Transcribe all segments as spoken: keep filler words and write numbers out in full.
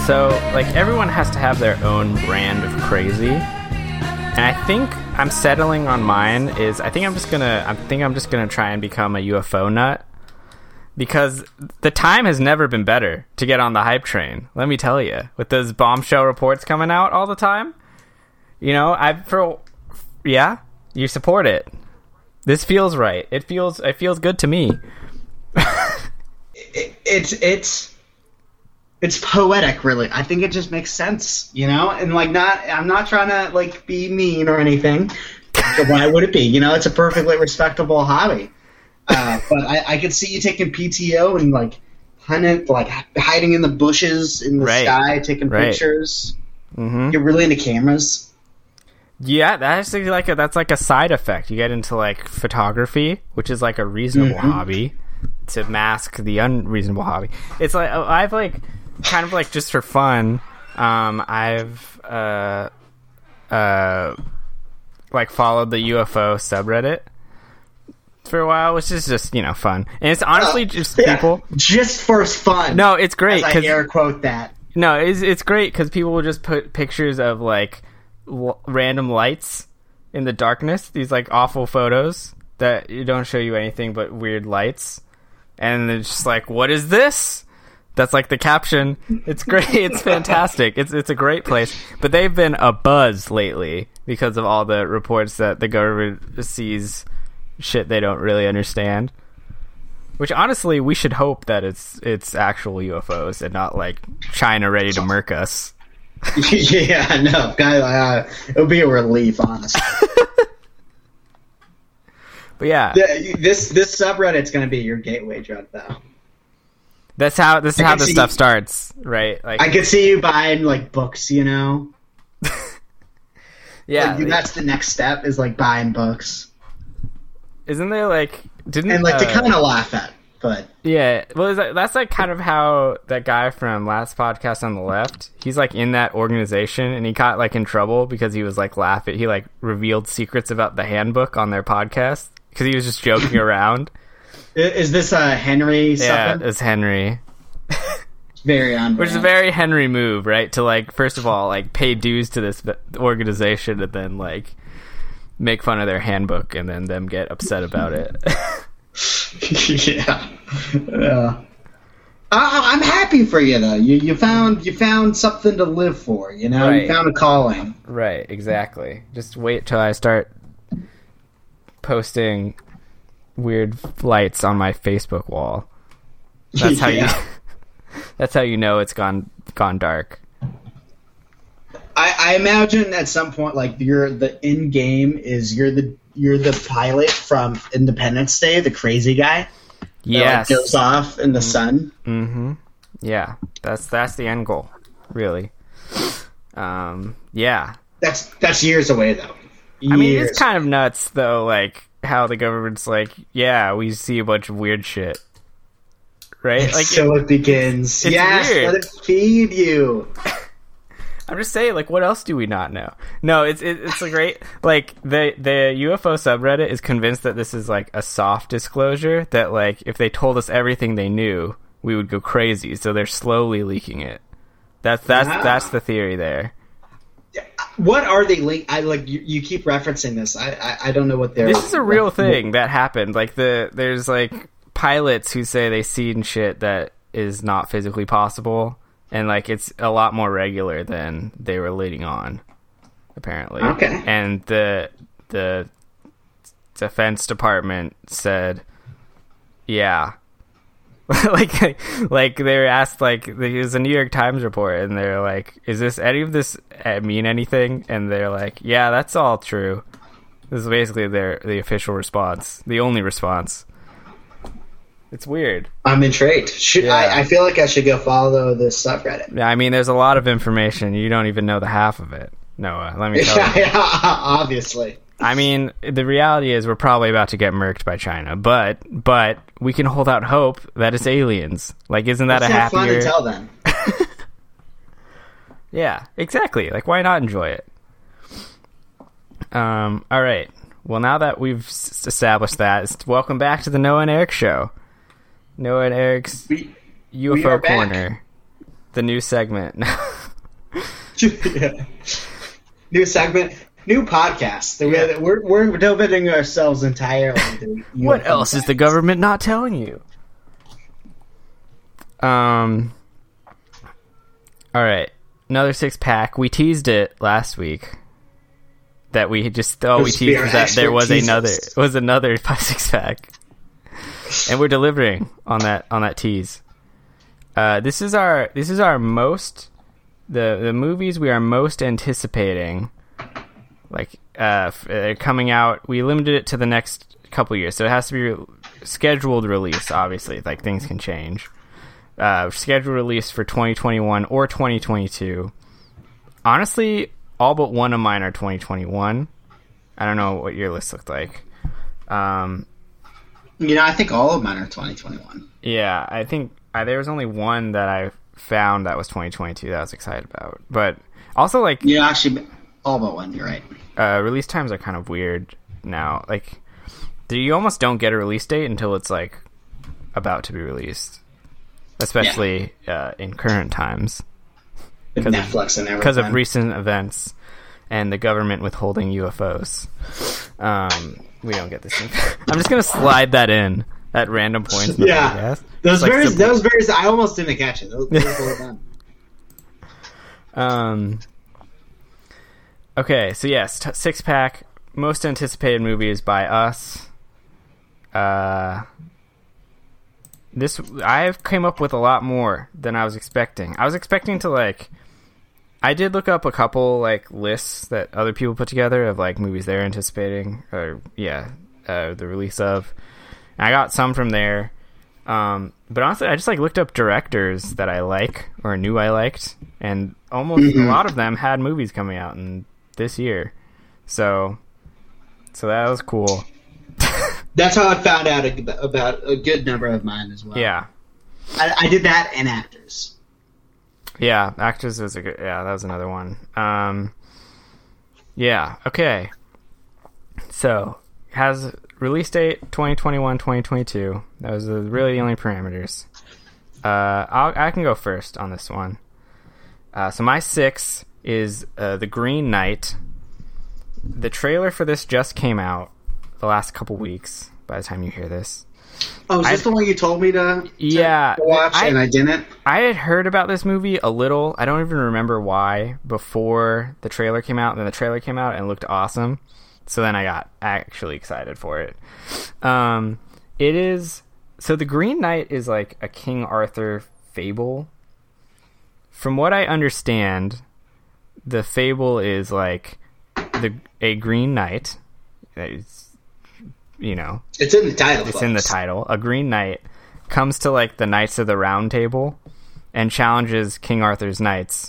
So, like, everyone has to have their own brand of crazy. And I think I'm settling on mine is I think I'm just gonna I think I'm just gonna try and become a U F O nut. Because the time has never been better to get on the hype train. Let me tell you. With those bombshell reports coming out all the time. You know, I for yeah, you support it. This feels right. It feels it feels good to me. it, it's it's it's poetic, really. I think it just makes sense, you know? And like not I'm not trying to like be mean or anything. Why would it be? You know, it's a perfectly respectable hobby. Uh, but I, I could see you taking P T O and like hunting, like hiding in the bushes in the right. sky, taking right. pictures. Mm-hmm. Get really into cameras. Yeah, that's like a, that's like a side effect. You get into like photography, which is like a reasonable mm-hmm. hobby to mask the unreasonable hobby. It's like I've like kind of like just for fun. Um, I've uh uh like followed the U F O subreddit for a while, which is just, you know, fun. And it's honestly uh, just yeah, people just for fun. No, it's great. As I air quote that. No, it's it's great because people will just put pictures of like l- random lights in the darkness. These like awful photos that don't show you anything but weird lights, and it's just like, what is this? That's like the caption. It's great. It's fantastic. It's it's a great place. But they've been a buzz lately because of all the reports that the government sees shit they don't really understand. Which honestly, we should hope that it's it's actual U F Os and not like China ready to murk us. Yeah, no, guy, uh, it'll be a relief, honestly. But yeah, the, this this subreddit's going to be your gateway drug, though. That's how this is I how the stuff you, starts, right? Like I could see you buying like books, you know. Yeah, like, that's the next step is like buying books. Isn't there like didn't and like uh, to kind of laugh at, but yeah, well, is that, that's like kind of how that guy from last podcast on the left, he's like in that organization, and he got like in trouble because he was like laughing. He like revealed secrets about the handbook on their podcast because he was just joking around. Is this uh, Henry? Something? Yeah, it's Henry. Very on brand. Which is a very Henry move, right? To like first of all like pay dues to this organization and then like make fun of their handbook and then them get upset about it. yeah, yeah. I, I'm happy for you though. You you found you found something to live for. You know, right. You found a calling. Right. Exactly. Just wait till I start posting weird lights on my Facebook wall. That's how yeah. you. That's how you know it's gone gone dark. I, I imagine at some point, like you're the end game is you're the you're the pilot from Independence Day, the crazy guy. Yes, that, like, goes off in the sun. Mm-hmm. Yeah, that's that's the end goal, really. Um, yeah, that's that's years away though. Years. I mean, it's kind of nuts though, like how the government's like, yeah, we see a bunch of weird shit, right? Like, so it, it begins. It's yes, weird. Let it feed you. I'm just saying, like, what else do we not know? No, it's it, it's a great, like, the the U F O subreddit is convinced that this is, like, a soft disclosure, that, like, if they told us everything they knew, we would go crazy, so they're slowly leaking it. That's that's wow. that's the theory there. What are they leak? I like you, you keep referencing this. I, I I don't know what they're. This is a real thing that happened. Like the there's like pilots who say they seen shit that is not physically possible. And, like, it's a lot more regular than they were leading on, apparently. Okay. And the the Defense Department said, yeah. like, like, they were asked, like, it was a New York Times report, and they're like, is this, any of this mean anything? And they're like, yeah, that's all true. This is basically their the official response, the only response. It's weird. I'm intrigued. Should yeah. I, I feel like I should go follow this subreddit. Yeah, I mean, there's a lot of information. You don't even know the half of it, Noah. Let me tell yeah, you. Yeah, obviously. I mean, the reality is we're probably about to get murked by China, but but we can hold out hope that it's aliens. Like, isn't that it's a happier? Fun to tell them. Yeah, exactly. Like, why not enjoy it? Um. All right. Well, now that we've s- established that, it's, welcome back to the Noah and Eric show. Noah and Eric's we, U F O corner. the new segment. Yeah. New segment, new podcast. Yeah. We're we're devoting ourselves entirely to What else is the government not telling you? Um. All right, another six pack. We teased it last week. That we just thought we teased was that there was teasers. another was another six pack, and we're delivering on that on that tease. Uh, this is our this is our most the the movies we are most anticipating, like uh, f- uh coming out. We limited it to the next couple years, so it has to be re- scheduled release. Obviously, like things can change. Uh, scheduled release for twenty twenty-one or twenty twenty-two. Honestly, all but one of mine are twenty twenty-one. I don't know what your list looked like. Um, You know, I think all of mine are twenty twenty-one. yeah, I think uh, there was only one that I found that was twenty twenty-two that I was excited about. But also, like, You know, actually, all but one. You're right. uh, release times are kind of weird now. Like, do you almost don't get a release date until it's like about to be released, especially uh, in current times. With Netflix and everything. Because of recent events and the government withholding U F Os. Um, we don't get this. I'm just going to slide that in at random points. In the Yeah. podcast. Those Like berries, simple. those berries, I almost didn't catch it. Those, those were fun. Um, okay, so yes, t- six pack, most anticipated movies by us. Uh, this I've came up with a lot more than I was expecting. I was expecting to like. I did look up a couple like lists that other people put together of like movies they're anticipating, or yeah, uh, the release of. And I got some from there, um, but honestly, I just like looked up directors that I like or knew I liked, and almost Mm-hmm. a lot of them had movies coming out in this year. So, so that was cool. That's how I found out about a good number of mine as well. Yeah, I, I did that and actors. yeah, actors was a good. Yeah, that was another one. Um, yeah, okay. So has release date twenty twenty-one, twenty twenty-two. That was the, really the only parameters. Uh, I'll, I can go first on this one. Uh, so my six is uh, The Green Knight. The trailer for this just came out the last couple weeks. By the time you hear this, Oh, is this I- the one you told me to, to Yeah, watch I- and I didn't? I had heard about this movie a little. I don't even remember why before the trailer came out. And then the trailer came out and it looked awesome. So then I got actually excited for it. Um, it is so The Green Knight is like a King Arthur fable. From what I understand, the fable is like the a Green Knight. It's, you know, It's in the title. it's in the folks. title. A Green Knight comes to like the Knights of the Round Table and challenges King Arthur's knights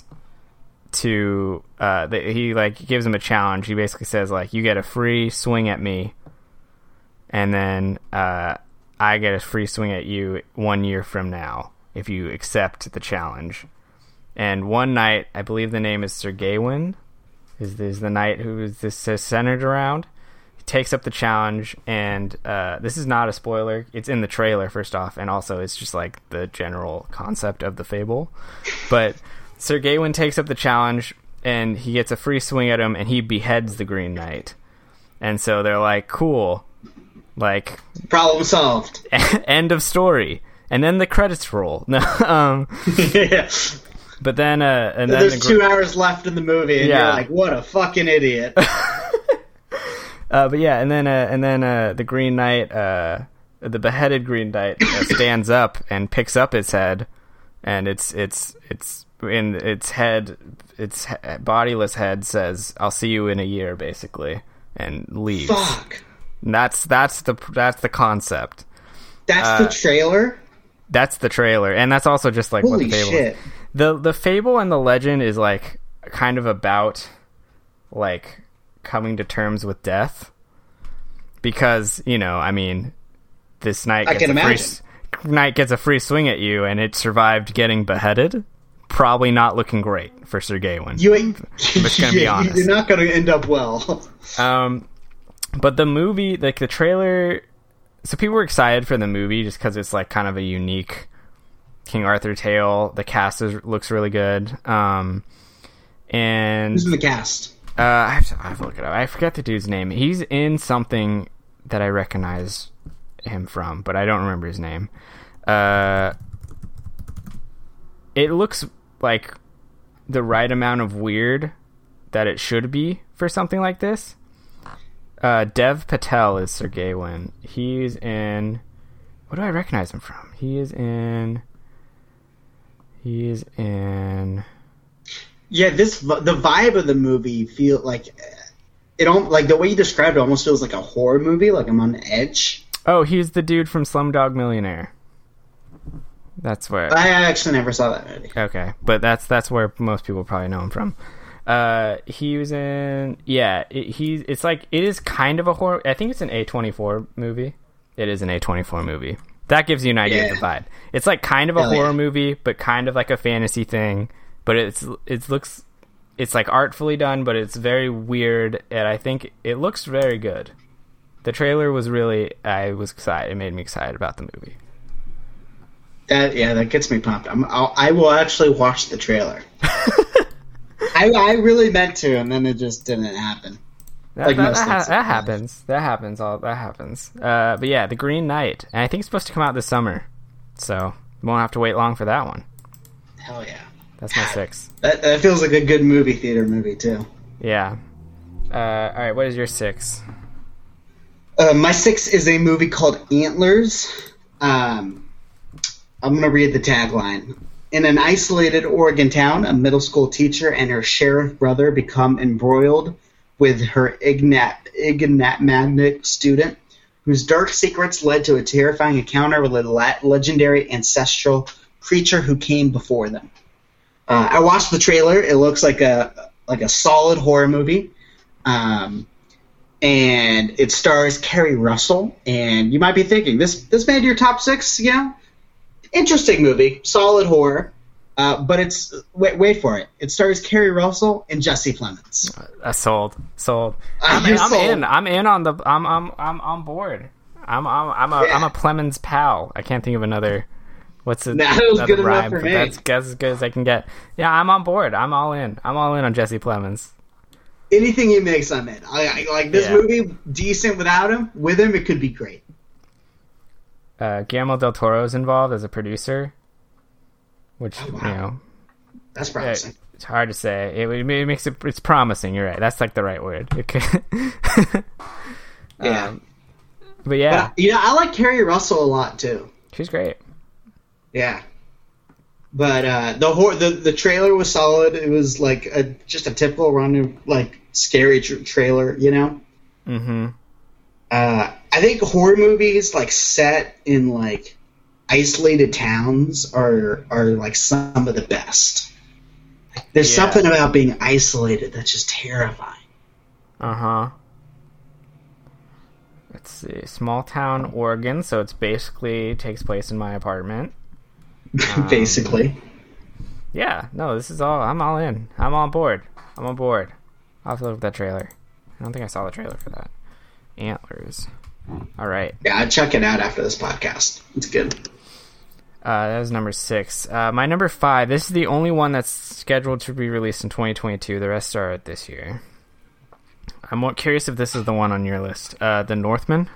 to uh the, he like gives them a challenge. He basically says like, you get a free swing at me, and then uh I get a free swing at you one year from now if you accept the challenge. And one knight, I believe the name is Sir Gawain, is is the knight who is this is centered around, takes up the challenge, and uh, this is not a spoiler. It's in the trailer, first off, and also it's just like the general concept of the fable. But Sir Gawain takes up the challenge, and he gets a free swing at him, and he beheads the Green Knight. And so they're like, cool, like Problem solved. end of story. And then the credits roll. No, um, Yeah. but then uh, and then There's the two gr- hours left in the movie, and Yeah. you're like, what a fucking idiot. Uh, but yeah, and then uh, and then uh, the Green Knight, uh, the beheaded Green Knight, uh, stands up and picks up its head, and its its its in its head, its he- bodiless head says, "I'll see you in a year," basically, and leaves. Fuck. And that's that's the that's the concept. That's Uh, the trailer? That's the trailer, and that's also just like what Holy the fable. shit. Is. The the fable and the legend is like kind of about like coming to terms with death, because you know, I mean, this knight I gets can a free imagine. s- knight gets a free swing at you, and it survived getting beheaded. Probably not looking great for Sir Gawain. You ain't. just gonna be Yeah, honest. You're not going to end up well. Um, but the movie, like the trailer, so people were excited for the movie just because it's like kind of a unique King Arthur tale. The cast is, looks really good. Um, and who's in the cast? Uh, I have, to, I have to look it up. I forget the dude's name. He's in something that I recognize him from, but I don't remember his name. Uh, it looks like the right amount of weird that it should be for something like this. Uh, Dev Patel is Sir Gawain. He's in... What do I recognize him from? He is in... He is in... Yeah, this the vibe of the movie feel like it don't like the way you described it almost feels like a horror movie, like I'm on the edge. Oh, he's the dude from Slumdog Millionaire. That's where I actually never saw that movie. Okay, but that's that's where most people probably know him from. Uh, he was in yeah. It, he it's like it is kind of a horror. I think it's an A twenty-four movie. It is an A twenty-four movie. That gives you an idea Yeah. of the vibe. It's like kind of a Hell horror yeah. movie, but kind of like a fantasy thing. But it's it looks it's like artfully done, but it's very weird, and I think it looks very good. The trailer was really I was excited. It made me excited about the movie. That yeah, that gets me pumped. I'm, I'll, I will actually watch the trailer. I I really meant to, and then it just didn't happen. That, Like that, most that, ha- things. that happens. That happens. All that happens. Uh, but yeah, The Green Knight, and I think it's supposed to come out this summer, so we won't have to wait long for that one. Hell yeah. That's my six. That, that feels like a good movie theater movie too. Yeah. Uh, all right. What is your six? Uh, my six is a movie called Antlers. Um, I'm going to read the tagline. In an isolated Oregon town, a middle school teacher and her sheriff brother become embroiled with her Ignat, enigmatic student, whose dark secrets led to a terrifying encounter with a la- legendary ancestral creature who came before them. Uh, I watched the trailer. It looks like a like a solid horror movie. Um, and it stars Kerry Russell. And you might be thinking, this this made your top six, you know? Interesting movie, solid horror. Uh, but it's wait, wait for it. It stars Kerry Russell and Jesse Plemons. Uh, sold. Sold. Uh, I'm, you're I'm sold. in. I'm in on the. I'm. I'm. I'm on board. I'm. I'm. I'm a. Yeah. I'm a Plemons pal. I can't think of another. What's it? That was another good enough rhyme, for but me. That's, that's as good as I can get. Yeah, I'm on board. I'm all in. I'm all in on Jesse Plemons. Anything he makes, I'm in. I, I like this Yeah. movie. Decent without him. With him, it could be great. Uh, Guillermo del Toro is involved as a producer, which Oh, wow. you know. That's promising. It- it's hard to say. It, it makes it. It's promising. You're right. That's like the right word. It could- yeah. Um, but yeah, But, you know, I like Kerry Russell a lot too. she's great. Yeah. But uh, the hor- the the trailer was solid. It was like a just a typical run like scary tr- trailer, you know. Mm-hmm. Uh, I think horror movies like set in like isolated towns are are like some of the best. There's Yeah. something about being isolated that's just terrifying. Uh huh. Let's see. Small town Oregon, so it's basically takes place in my apartment. Um, Basically. Yeah, no, this is all. I'm all in. I'm on board. I'm on board. I'll have to look at that trailer. I don't think I saw the trailer for that. Antlers. All right. Yeah, I'd check it out after this podcast. It's good. Uh, that was number six. Uh, my number five. This is the only one that's scheduled to be released in twenty twenty-two. The rest are this year. I'm more curious if this is the one on your list. Uh, The Northman.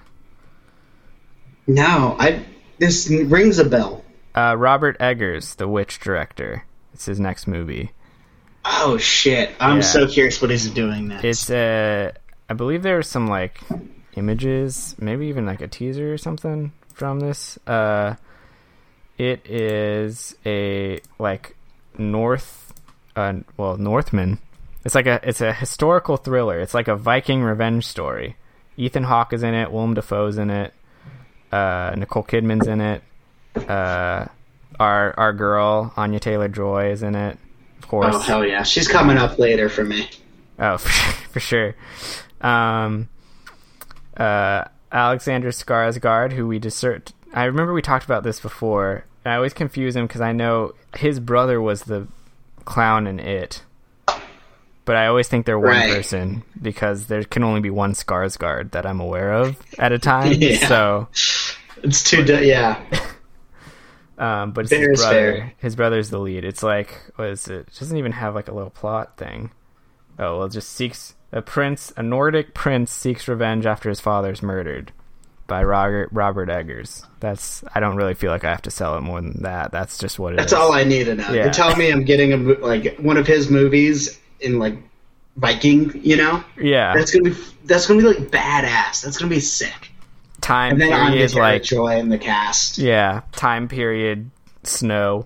No, I this rings a bell. Uh, Robert Eggers, the Witch director. It's his next movie. Oh shit! I'm Yeah. so curious what he's doing next. It's uh, I believe there were some like images, maybe even like a teaser or something from this. Uh, it is a like North, uh, well Northman. It's like a it's a historical thriller. It's like a Viking revenge story. Ethan Hawke is in it. Willem Dafoe's in it. Uh, Nicole Kidman's in it. Uh, our our girl Anya Taylor-Joy is in it. Of course. Oh hell yeah, she's coming up later for me. Oh, for, for sure. Um, uh, Alexander Skarsgård, who we desert. I remember we talked about this before. I always confuse him because I know his brother was the clown in It, but I always think they're one Right. person because there can only be one Skarsgård that I'm aware of at a time. Yeah. So, It's too di- yeah. Um, but it's Fair his is brother. fair. His brother's the lead. It's like, what is it? It doesn't even have like a little plot thing. Oh, well, it just seeks a prince, a Nordic prince seeks revenge after his father's murdered by Robert Robert Eggers. That's, I don't really feel like I have to sell it more than that. That's just what it That's is. all I need to know. Yeah. You're telling me I'm getting a mo- like one of his movies in like Viking, you know? Yeah. That's gonna be that's gonna be like badass. That's gonna be sick. Time And then I'm period, just like, Joy in the cast. yeah, time period, snow.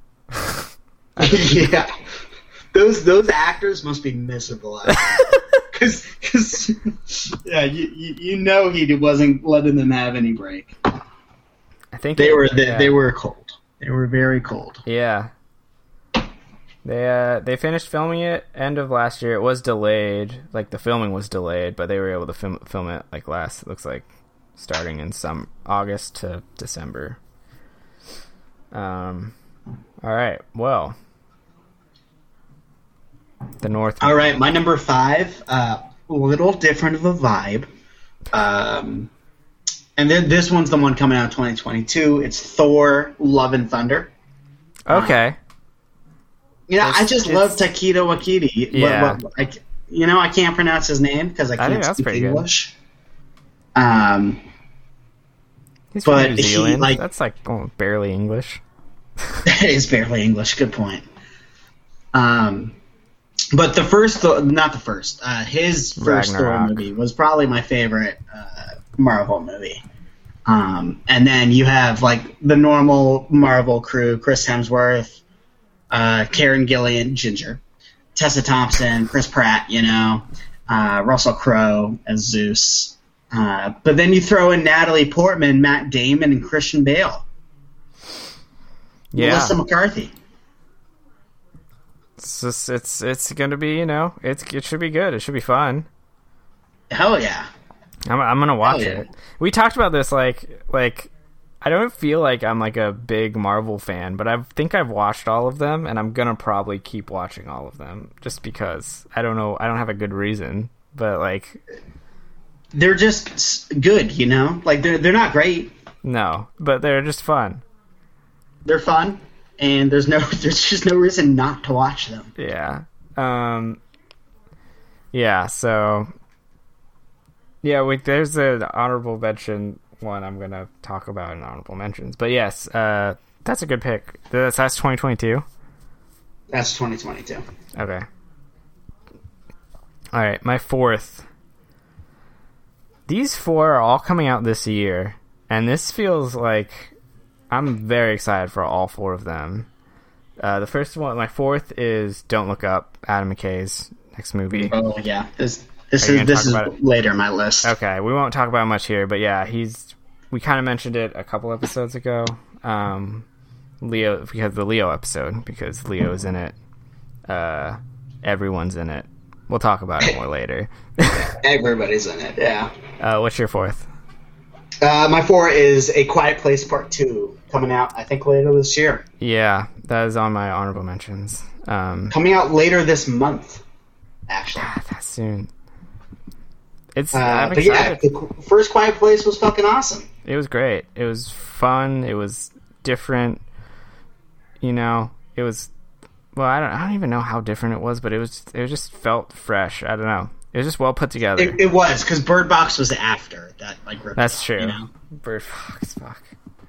Yeah, those those actors must be miserable. Because, because, yeah, you, you you know he wasn't letting them have any break. I think They it- were they, yeah. they were cold. They were very cold. Yeah. They uh they finished filming it end of last year. It was delayed, like the filming was delayed, but they were able to film film it like last. It looks like starting in some August to December. Um, all right. Well, the North. All right, my number five, uh, a little different of a vibe. Um, and then this one's the one coming out in twenty twenty-two. It's Thor: Love and Thunder. Okay. You know, It's- I just it's- love Taika Waititi. Yeah. What, what, I, you know, I can't pronounce his name because I I can't think that's speak pretty good. English. Um, He's from but New he, Zealand. like- That's like oh, barely English. That is barely English. Good point. Um, but the first, Thor- not the first, uh, his first Thor Ragnarok. movie was probably my favorite uh, Marvel movie. Um, and then you have like the normal Marvel crew: Chris Hemsworth, uh, Karen Gillan, Ginger, Tessa Thompson, Chris Pratt, you know, uh, Russell Crowe as Zeus. Uh, but then you throw in Natalie Portman, Matt Damon, and Christian Bale. Yeah. Melissa McCarthy. It's just, it's it's gonna be, you know, it's it should be good. It should be fun. Hell yeah. I'm I'm gonna watch Oh, yeah. it. We talked about this like like I don't feel like I'm like a big Marvel fan, but I think I've watched all of them, and I'm gonna probably keep watching all of them just because I don't know I don't have a good reason, but like They're just s- good, you know? Like, they're, they're not great. no, but they're just fun. They're fun, and there's no there's just no reason not to watch them. Yeah. Um. Yeah. So. Yeah. We, there's the honorable mention one I'm gonna talk about in honorable mentions, but yes, uh, that's a good pick. That's that's twenty twenty-two. That's twenty twenty-two. Okay. All right, my fourth. These four are all coming out this year, and this feels like I'm very excited for all four of them. Uh, the first one, my fourth, is Don't Look Up, Adam McKay's next movie. Oh, yeah. This this Are you is gonna this talk is about it? later in my list. Okay, we won't talk about much here, but yeah, he's. We kind of mentioned it a couple episodes ago. Um, Leo, because the Leo episode, because Leo's in it. Uh, everyone's in it. We'll talk about it more later. Everybody's in it, yeah. Uh, what's your fourth? Uh, my four is A Quiet Place Part two, coming out, I think, later this year. Yeah, that is on my honorable mentions. Um, Coming out later this month, actually. God, that's soon. It's. Uh, I'm but yeah, excited. the qu- first Quiet Place was fucking awesome. It was great. It was fun. It was different. You know, it was. Well, I don't. I don't even know how different it was, but it was. It just felt fresh. I don't know. It was just well put together. It, it was, because Bird Box was after that, like, ripped That's off, true. You know? Bird Fox, fuck.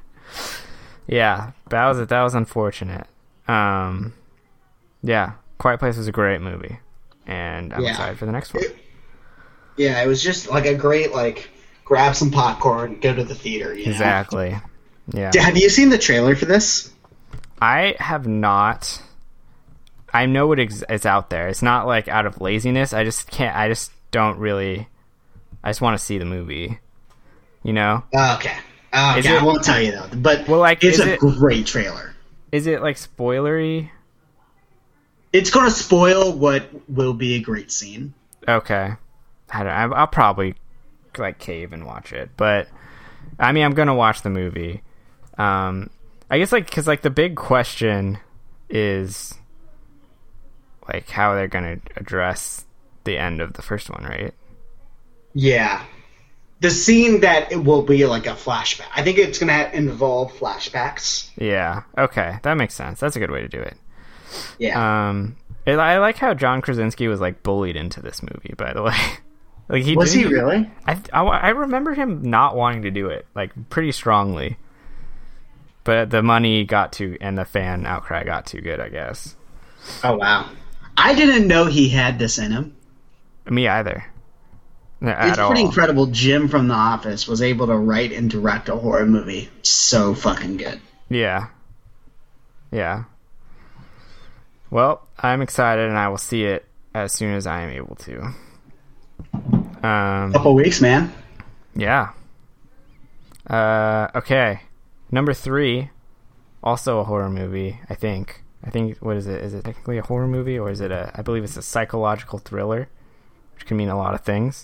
Yeah, that was that was unfortunate. Um, yeah, Quiet Place was a great movie, and I'm Yeah. excited for the next one. It- yeah, it was just like a great, like, grab some popcorn, go to the theater. You know? Exactly. Yeah. Have you seen the trailer for this? I have not. I know it ex- it's out there. It's not like out of laziness. I just can't. I just don't really. I just want to see the movie. You know? Oh, okay. Oh, Is okay. it- I won't tell you though. But Well, like, it's is a it- great trailer. Is it like spoilery? It's going to spoil what will be a great scene. Okay. I don't. I- I'll probably like cave and watch it, but I mean, I'm gonna watch the movie. Um, I guess like because like the big question is like how they're gonna address the end of the first one, right? Yeah. the scene that it will be like a flashback. I think it's gonna have, involve flashbacks. Yeah. Okay, that makes sense. That's a good way to do it. Yeah. Um, it, I like how John Krasinski was like bullied into this movie. By the way, like he was he didn't- really? I, I I remember him not wanting to do it like pretty strongly, but the money got too and the fan outcry got too good, I guess. Oh wow. I didn't know he had this in him. Me either. At It's all. pretty incredible. Jim from The Office was able to write and direct a horror movie so fucking good. Yeah. Yeah. Well, I'm excited and I will see it as soon as I am able to. Um, Couple weeks, man. yeah. Uh, okay. Number three, also a horror movie, I think. I think, what is it? Is it technically a horror movie or is it a, I believe it's a psychological thriller, which can mean a lot of things.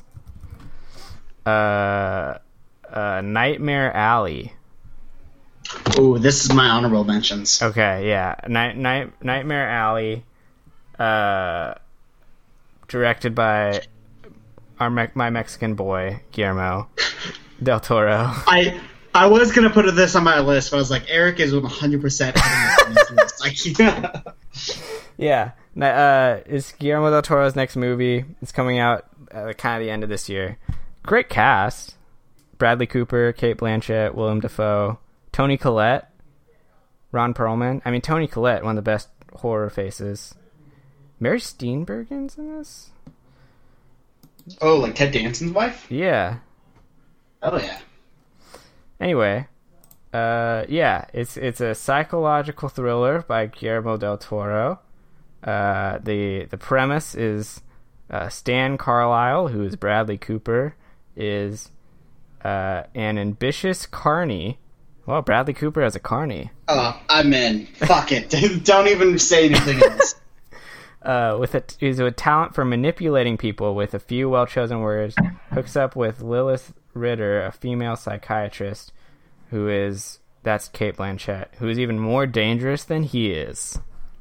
Uh, uh, Nightmare Alley. Ooh, this is my honorable mentions. Okay, yeah. Night, Night, Nightmare Alley, uh, directed by our Me- my Mexican boy, Guillermo del Toro. I I was gonna put this on my list, but I was like, Eric is one hundred percent on this list. Like, yeah. Yeah. Ni- Uh, it's Guillermo del Toro's next movie. It's coming out at kind of the end of this year. Great cast. Bradley Cooper, Cate Blanchett, Willem Dafoe, Toni Collette, Ron Perlman. I mean, Toni Collette, one of the best horror faces. Mary Steenburgen's in this? Oh, like Ted Danson's wife? Yeah. Oh yeah. Anyway, uh, yeah, it's it's a psychological thriller by Guillermo del Toro. Uh, the the premise is uh, Stan Carlisle, who is Bradley Cooper, is uh, an ambitious carny. Well, Bradley Cooper as a carny. Oh, I'm in. Fuck it. Don't even say anything else. Uh, with a he's a talent for manipulating people with a few well-chosen words. Hooks up with Lilith Ritter, a female psychiatrist, who is that's Cate Blanchett, who is even more dangerous than he is.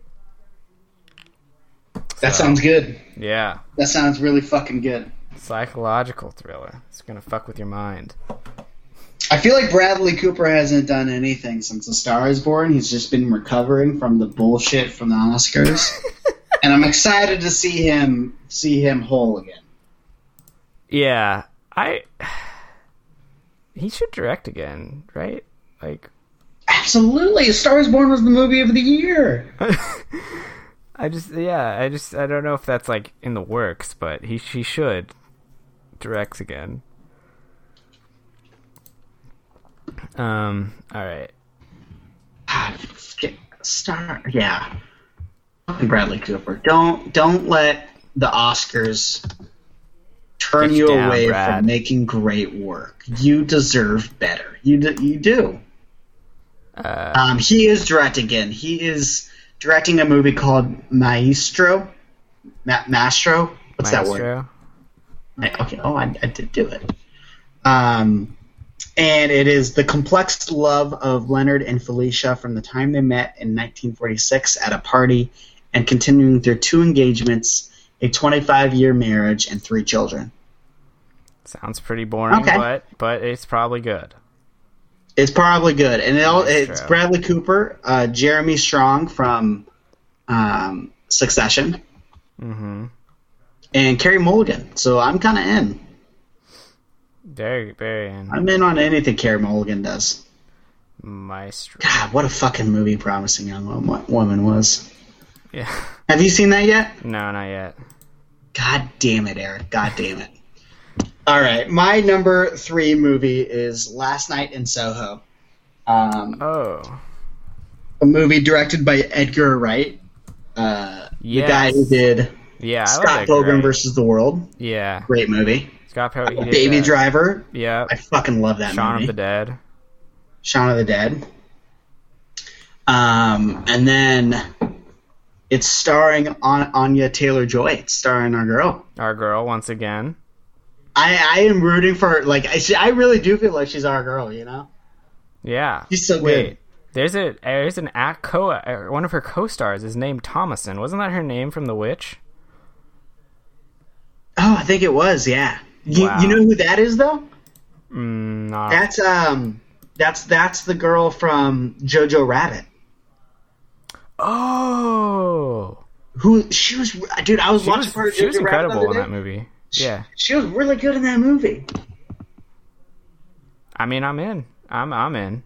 That So, sounds good. Yeah, That sounds really fucking good. psychological thriller. It's gonna fuck with your mind. I feel like Bradley Cooper hasn't done anything since A Star Is Born. He's just been recovering from the bullshit from the Oscars. And I'm excited to see him see him whole again. Yeah, I. He should direct again, right? Like, Absolutely. A Star Is Born was the movie of the year. I just, yeah, I just, I don't know if that's like in the works, but he he should direct again. Um. All right. Ah, Star, yeah. Bradley Cooper. Don't don't let the Oscars turn Get you you down, away Brad. from making great work. You deserve better. You do, you do. Uh, Um, he is directing again. He is directing a movie called Maestro. Ma- Mastro. What's that word? Maestro. I- Okay. Oh, I, I did do it. Um, and it is the complex love of Leonard and Felicia from the time they met in nineteen forty-six at a party, and continuing through two engagements, a twenty-five year marriage, and three children. Sounds pretty boring, Okay. but but it's probably good. It's probably good, and it all, it's Maestro. Bradley Cooper, uh, Jeremy Strong from um, Succession, Mm-hmm. and Carey Mulligan. So I'm kind of in. Very very in. I'm in on anything Carey Mulligan does. Maestro. God, what a fucking movie Promising Young Wo- Woman was. Yeah. Have you seen that yet? No, not yet. God damn it, Eric. God damn it. All right, my number three movie is Last Night in Soho. Um, Oh. a movie directed by Edgar Wright, uh, Yes. the guy who did Yeah. I love Scott that Pilgrim guy. versus the World. Yeah. Great movie. Scott Pilgrim. he did Baby that. Driver. Yeah. I fucking love that Shaun movie. of the Dead. Shaun of the Dead. Um, and then it's starring An- Anya Taylor-Joy. It's starring our girl. Our girl once again. I, I am rooting for her. Like, I, I really do feel like she's our girl, you know? Yeah. She's so Wait. good. There's a there's an act co uh, one of her co-stars is named Thomason. Wasn't that her name from The Witch? Oh, I think it was, yeah. You, Wow. you know who that is, though? Mm, nah. That's um, that's that's the girl from Jojo Rabbit. Oh, who she was? Dude, I was she watching was, her. she was Jojo Rabbit incredible the in other that day. movie. Yeah, She was really good in that movie. I mean, I'm in. I'm I'm in.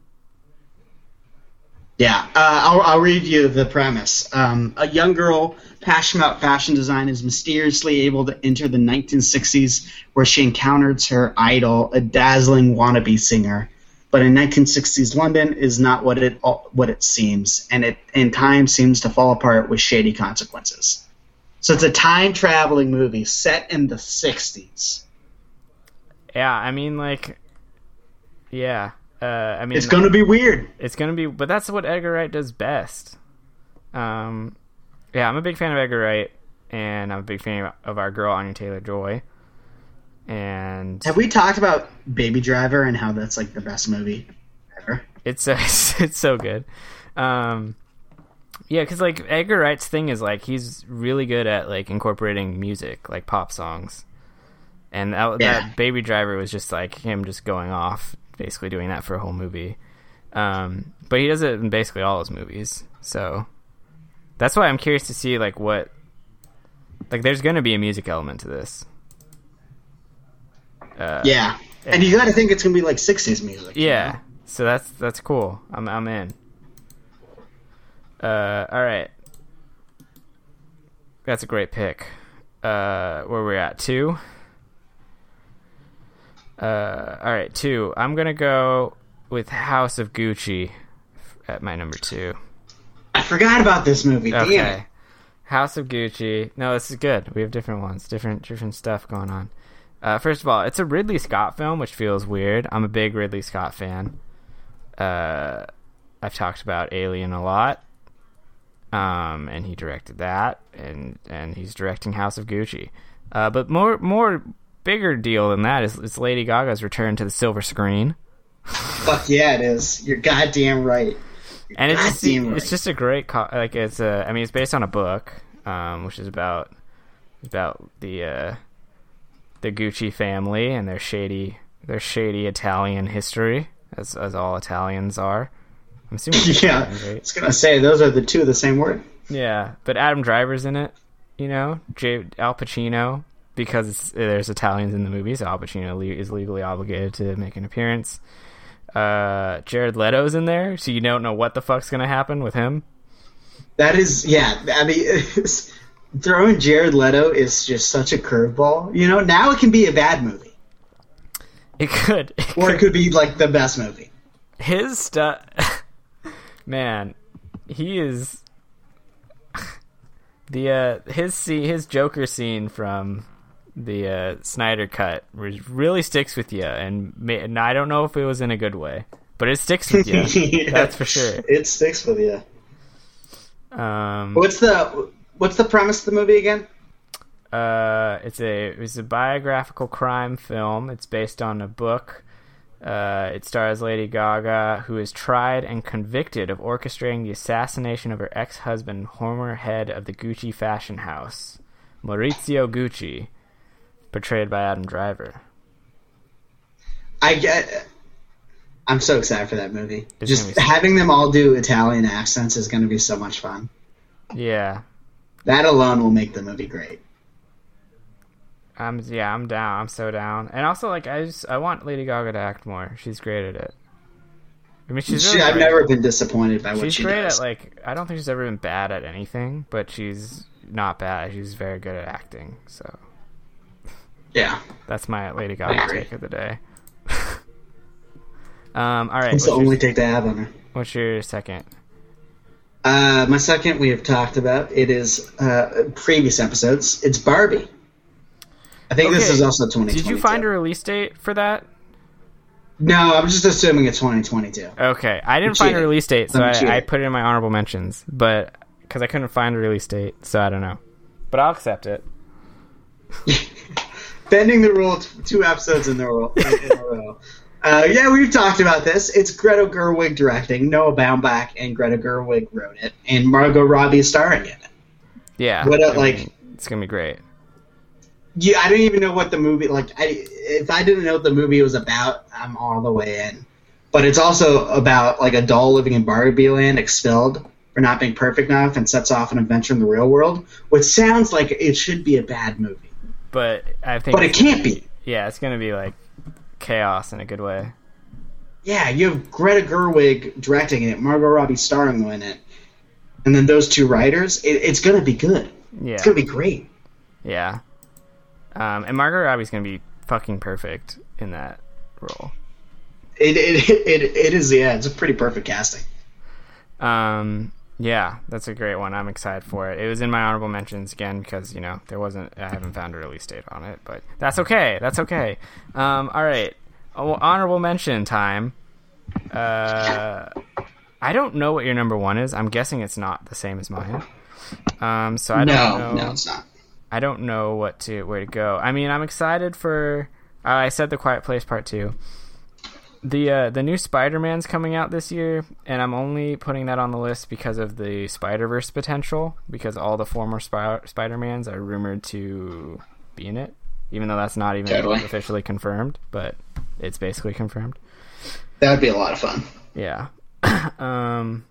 Yeah, uh, I'll, I'll read you the premise. Um, a young girl passionate about fashion design is mysteriously able to enter the nineteen sixties, where she encounters her idol, a dazzling wannabe singer. But in nineteen sixties London is not what it what it seems, and it in time seems to fall apart with shady consequences. So it's a time traveling movie set in the sixties. Yeah, I mean, like, yeah. Uh, I mean, It's going to be weird. It's gonna be, but that's what Edgar Wright does best. Um, yeah, I'm a big fan of Edgar Wright, and I'm a big fan of our girl Anya Taylor-Joy. And Have we talked about Baby Driver and how that's like the best movie ever? it's uh, it's so good. Um, yeah, because like Edgar Wright's thing is like he's really good at like incorporating music, like pop songs, and that, Yeah. that Baby Driver was just like him just going off, basically doing that for a whole movie. Um, but he does it in basically all his movies, so that's why I'm curious to see like what, like there's going to be a music element to this. Uh, Yeah. And you got to think it's going to be like sixties music. you Yeah, know? so that's that's cool. I'm I'm in. Uh, all right, that's a great pick. Uh, where we're at two. Uh, all right, two. I'm gonna go with House of Gucci at my number two. I forgot about this movie. Damn it. Okay, House of Gucci. No, this is good. We have different ones, different different stuff going on. Uh, first of all, it's a Ridley Scott film, which feels weird. I'm a big Ridley Scott fan. Uh, I've talked about Alien a lot, um, and he directed that, and and he's directing House of Gucci. Uh, but more more bigger deal than that is it's Lady Gaga's return to the silver screen, Fuck yeah, it is. You're goddamn right. You're and it's just, goddamn right. it's just a great co- like it's a I mean it's based on a book, um, which is about about the. Uh, the Gucci family and their shady their shady Italian history, as as all Italians are. I'm assuming Yeah, Italians, I right? was gonna say those are the two of the same word. Yeah, but Adam Driver's in it, you know, J- Al Pacino, because it's, there's Italians in the movie, so Al Pacino le- is legally obligated to make an appearance. Uh, Jared Leto's in there, so you don't know what the fuck's gonna happen with him. That is, yeah. I mean, it's, throwing Jared Leto is just such a curveball. You know, now it can be a bad movie, It could, it or it could be like the best movie. his stuff. Man, he is the uh his scene, his Joker scene from the uh Snyder cut re- really sticks with you, and, ma- and I don't know if it was in a good way, but it sticks with you. Yeah, That's for sure. It sticks with you. Um, What's the What's the premise of the movie again? uh, it's a it's a biographical crime film. It's based on a book. Uh, it stars Lady Gaga, who is tried and convicted of orchestrating the assassination of her ex-husband, former head of the Gucci fashion house, Maurizio Gucci, portrayed by Adam Driver. I get. I'm so excited for that movie. It's Just gonna be- having them all do Italian accents is going to be so much fun. Yeah, That alone will make the movie great. I'm yeah, I'm down. I'm so down. And also, like, I just I want Lady Gaga to act more. She's great at it. I mean, she's She, really I've great. never been disappointed by what She's she great does. at, like, I don't think she's ever been bad at anything, but she's not bad. She's very good at acting. So Yeah, that's my Lady I Gaga agree. take of the day. um, all right. it's What's the your, only take to have on her. what's your second? Uh, my second we have talked about. It is uh, previous episodes. It's Barbie. I think this Okay. is also twenty twenty-two. Did you find a release date for that? No, I'm just assuming it's twenty twenty-two. Okay, I didn't I'm find a cheating. release date, so I'm I, cheating. I put it in my honorable mentions, but because I couldn't find a release date, so I don't know. But I'll accept it. Bending the rule t- two episodes in, the ro- in a row. Uh, yeah, we've talked about this. It's Greta Gerwig directing. Noah Baumbach and Greta Gerwig wrote it, and Margot Robbie is starring in it. Yeah, What a- I mean, like- it's gonna be great. Yeah, I didn't even know what the movie like. I, if I didn't know what the movie was about, I'm all the way in. But it's also about like a doll living in Barbie land, expelled for not being perfect enough, and sets off an adventure in the real world, which sounds like it should be a bad movie. But I think, but it can't be. Yeah, it's gonna be like chaos in a good way. Yeah, you have Greta Gerwig directing it, Margot Robbie starring in it, and then those two writers. It, it's gonna be good. Yeah, it's gonna be great. Yeah. Um, and Margot Robbie's gonna be fucking perfect in that role. It it it it is yeah. It's a pretty perfect casting. Um, yeah, that's a great one. I'm excited for it. It was in my honorable mentions again because you know there wasn't. I haven't found a release date on it, but that's okay. That's okay. Um, all right. Oh, honorable mention time. Uh, I don't know what your number one is. I'm guessing it's not the same as mine. Um, so I don't no, know. No, it's not. I don't know what to where to go. I mean, I'm excited for. Uh, I said The Quiet Place Part Two. The uh, the new Spider-Man's coming out this year, and I'm only putting that on the list because of the Spider-Verse potential. Because all the former Sp- Spider-Mans are rumored to be in it, even though that's not even totally. officially confirmed, but it's basically confirmed. That would be a lot of fun. Yeah. um.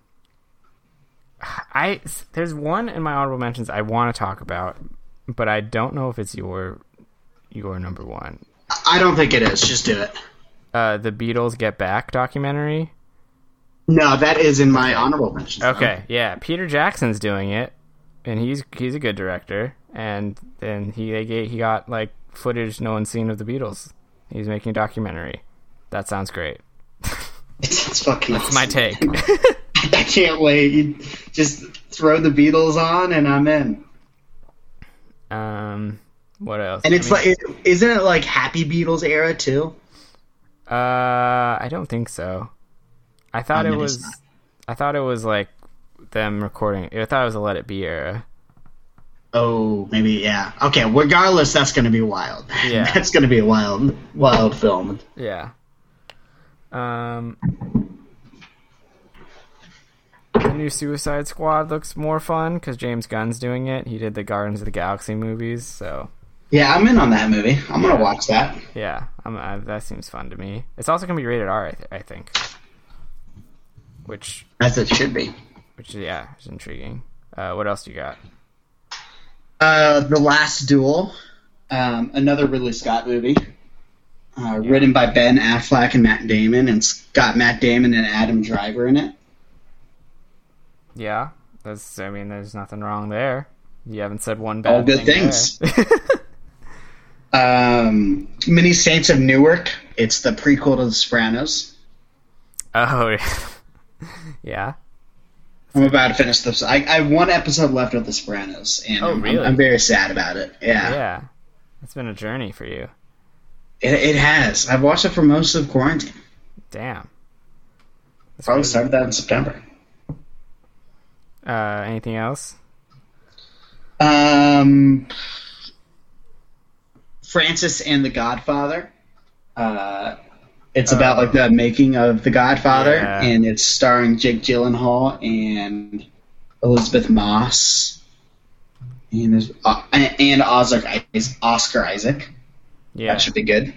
I there's one in my honorable mentions I want to talk about, but I don't know if it's your your number one. I don't think it is. Just do it. Uh, the Beatles Get Back documentary. No, that is in my honorable mentions. Okay, though. Yeah, Peter Jackson's doing it, and he's he's a good director. And then he they get, he got like footage no one's seen of the Beatles. He's making a documentary. That sounds great. It sounds fucking. That's awesome. my take. I can't wait. You just throw the Beatles on, and I'm in. Um, what else? And it's I mean, like, isn't it like Happy Beatles era too? Uh, I don't think so. I thought Um, it it was. is not. I thought it was like them recording. I thought it was a Let It Be era. Oh, maybe yeah. Okay, regardless, that's going to be wild. Yeah. That's going to be a wild, wild film. Yeah. Um. The new Suicide Squad looks more fun because James Gunn's doing it. He did the Guardians of the Galaxy movies, so Yeah, I'm in on that movie. I'm Yeah. going to watch that. yeah, I'm, I, that seems fun to me. It's also gonna be rated R, I, th- I think, which, As it should be. which yeah, is intriguing. Uh, what else do you got? Uh, The Last Duel, um, another Ridley Scott movie, uh, written by Ben Affleck and Matt Damon, and it's got Matt Damon and Adam Driver in it. Yeah, that's. I mean, there's nothing wrong there. You haven't said one bad All good thing things. there. um, Many Saints of Newark. It's the prequel to The Sopranos. Oh, yeah. I'm about to finish this. I, I have one episode left of The Sopranos, and Oh, I'm, really? I'm, I'm very sad about it. Yeah, Yeah, it's been a journey for you. It, it has. I've watched it for most of quarantine. Damn. That's Probably crazy. started that in September. Uh, anything else? Um, Francis and the Godfather. Uh, it's about like the making of the Godfather, Yeah. and it's starring Jake Gyllenhaal and Elizabeth Moss, and there's uh, and and Oscar Oscar Isaac. Yeah. That should be good.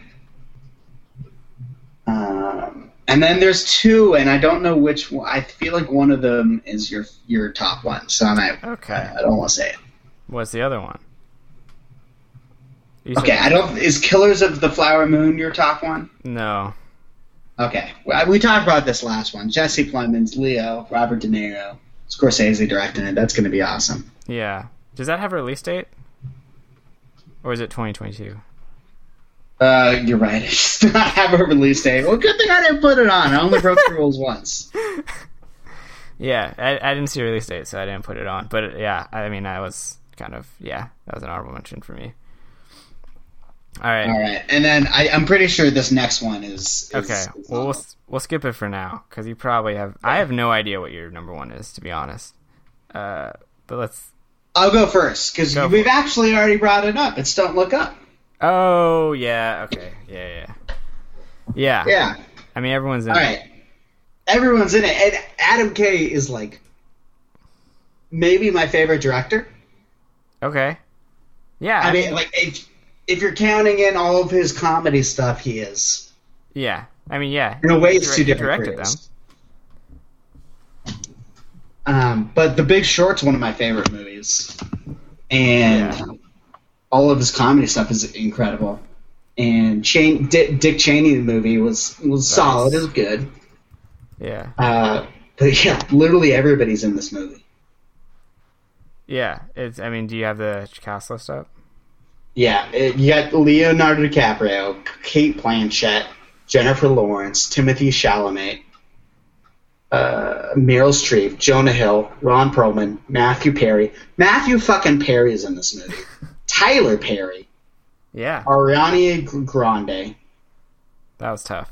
Um, and then there's two, and I don't know which one. I feel like one of them is your your top one, so I'm not, Okay. I, I don't want to say it. What's the other one? You said- Okay, I don't. Is Killers of the Flower Moon your top one? No. Okay, well, we talked about this last one. Jesse Plemons, Leo, Robert De Niro, Scorsese directing it. That's going to be awesome. Yeah. Does that have a release date? Or is it twenty twenty-two? Uh, you're right. It does not have a release date. Well, good thing I didn't put it on. I only broke the rules once. Yeah, I, I didn't see a release date, so I didn't put it on. But yeah, I mean, I was kind of, yeah, that was an honorable mention for me. All right. All right, and then I, I'm pretty sure this next one is. is Okay. is Well, on. we'll we'll skip it for now because you probably have. I have no idea what your number one is, to be honest. Uh, but let's. I'll go first because Go for we've it. actually already brought it up. It's Don't Look Up. Oh yeah. Okay. Yeah. Yeah. Yeah. Yeah. I mean, everyone's in. All it. right. Everyone's in it, and Adam Kay is like maybe my favorite director. Okay. Yeah. I mean, think- like it, if you're counting in all of his comedy stuff, he is. Yeah, I mean, yeah. In a way, He it's direct- two he different directed careers. Um, but The Big Short's one of my favorite movies, and Yeah. all of his comedy stuff is incredible. And Shane, Dick, Dick Cheney movie was was solid. It was good. Yeah, Uh, but yeah, literally everybody's in this movie. yeah. It's. I mean, do you have the cast list up? Yeah, it, you got Leonardo DiCaprio, Kate Blanchett, Jennifer Lawrence, Timothy Chalamet, uh, Meryl Streep, Jonah Hill, Ron Perlman, Matthew Perry. Matthew fucking Perry is in this movie. Tyler Perry, Yeah, Ariana Grande. that was tough.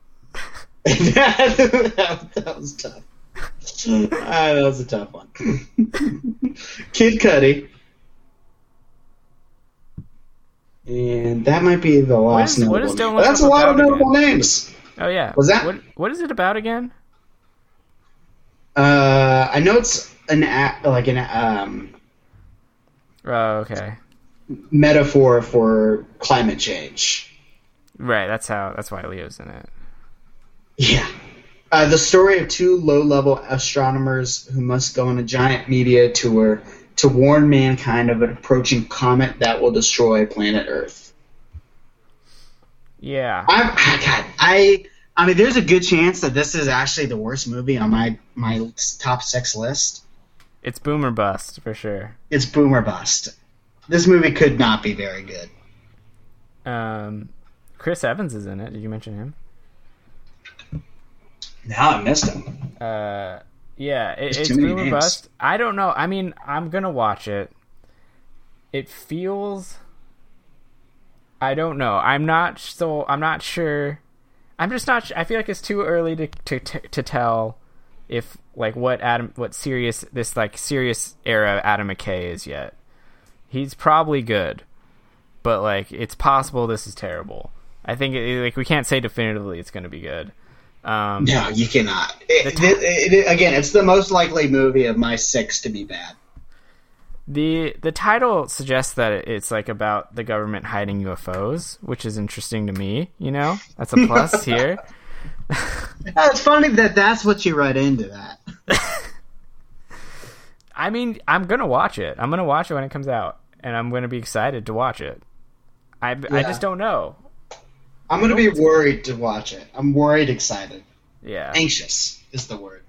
that, that was tough. Ah, that was a tough one. Kid Cudi. And that might be the last is- what notable is Don't name. Look That's Up a lot of about notable again? names. Oh yeah. Was that- what? What is it about again? Uh, I know it's an a- like an um, Oh, okay. metaphor for climate change. Right. That's how. That's why Leo's in it. Yeah. Uh, the story of two low-level astronomers who must go on a giant media tour to warn mankind of an approaching comet that will destroy planet Earth. Yeah. I, God, I, I mean, there's a good chance that this is actually the worst movie on my my top six list. It's boomer bust for sure. It's boomer bust. This movie could not be very good. Um, Chris Evans is in it. Did you mention him? Now I missed him. Uh, yeah. It, There's it's too many boomer names. bust. I don't know. I mean, I'm gonna watch it. It feels. I don't know. I'm not so. I'm not sure. I'm just not. I feel like it's too early to to to tell if like what Adam what serious this like serious era Adam McKay is yet. He's probably good, but like it's possible this is terrible. I think it, like we can't say definitively it's going to be good. Um, No, you cannot. It, The it, it, it- again, it's the most likely movie of my six to be bad. the the title suggests that it's like about the government hiding U F Os, which is interesting to me. You know, that's a plus here. Oh, it's funny that that's what you read into that. I mean, I'm gonna watch it. I'm gonna watch it when it comes out, and I'm gonna be excited to watch it. I, I Yeah. just don't know. I'm going to be worried to watch it. I'm worried, excited. Yeah. Anxious is the word.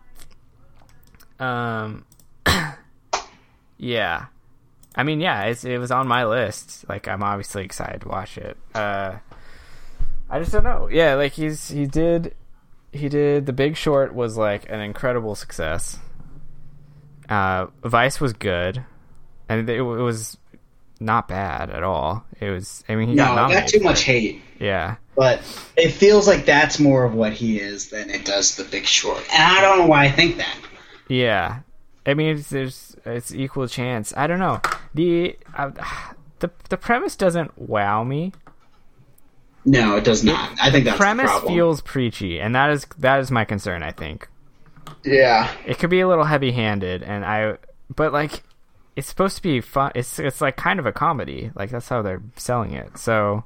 Um. Yeah. I mean, yeah, it's, it was on my list. Like, I'm obviously excited to watch it. Uh, I just don't know. Yeah, like he's he did he did The Big Short was like an incredible success. Uh, Vice was good, and it, it was not bad at all. It was. I mean, he No, got I nominated. got too for much it. hate. Yeah. But it feels like that's more of what he is than it does The Big Short. And I don't know why I think that. Yeah, I mean, it's, there's it's equal chance. I don't know. The uh, the the premise doesn't wow me. No, it does not. I think that's Premise the problem. feels preachy, and that is that is my concern. I think Yeah. it could be a little heavy-handed, and I but like it's supposed to be fun. It's it's like kind of a comedy. Like that's how they're selling it. So